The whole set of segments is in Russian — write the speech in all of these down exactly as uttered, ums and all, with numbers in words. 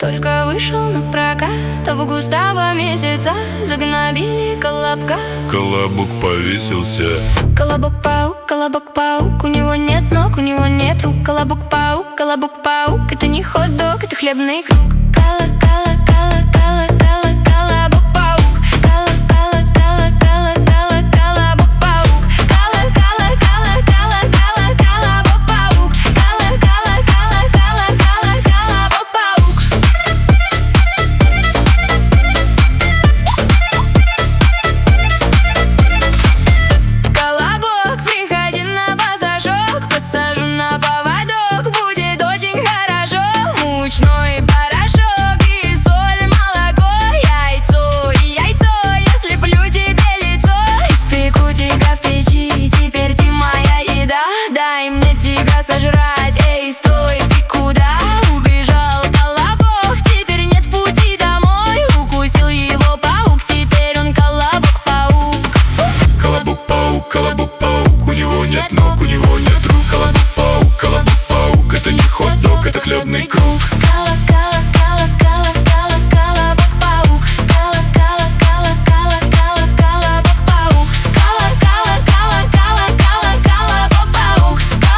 только вышел на прокат, а в августа месяца загнобили колобка. Колобок повесился. Колобок-паук, колобок-паук, у него нет ног, у него нет рук. Колобок-паук, колобок-паук, это не хот-дог, это хлебный круг. Кала-кала-кала-кала-кала, колобок-паук. Кала-кала-кала-кала-кала, колобок-паук. Кала-кала-кала-кала-кала, колобок-паук. Кала-кала-кала-кала-кала, колобок-паук. Колобок, приходи на пассажок, посажу на поводок, будет очень хорошо. Мучной порошок и соль, молоко, яйцо и яйцо. Я слеплю тебе лицо, испеку тебя в печи. Теперь ты моя еда, дай мне тебя сожрать. Эй, стой, ты куда убежал, колобок? Теперь нет пути домой. Укусил его паук, теперь он колобок-паук. Колобок-паук, колобок-паук, у него нет ног, у него нет рук. Колобок-паук, колобок-паук, это не хот-дог, это хлебный круг. Кала-кала-кала-кала-кала-колобок-паук. Кала-кала-кала-кала-кала-колобок-паук. Кала-кала-кала-кала-кала-колобок-паук.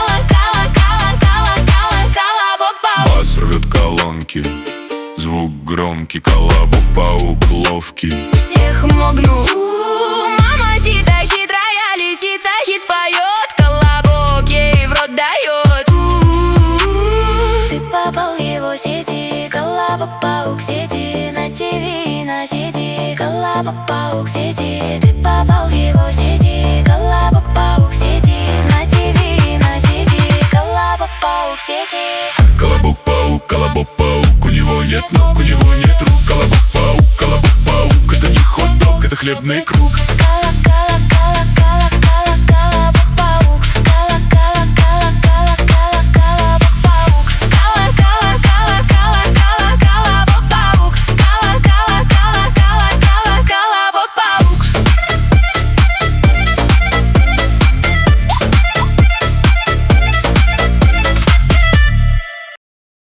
Кала-кала-кала-кала-кала-колобок-паук. Бас рвет колонки, звук громкий. Колобок-паук ловкий. Всех могнул. Мамасита хитрая лисица хит поет. Колобок ей в рот дает. Ты попал в его сети, колобок-паук, сети на ТВ, на сети, колобок-паук, сети. Ты попал в его сети, колобок-паук, сети на ТВ, на сети, колобок-паук, сети. Колобок-паук, колобок-паук, у него нет ног, у него нет рук. Колобок-паук, колобок-паук, это не хот-дог, это хлебный круг.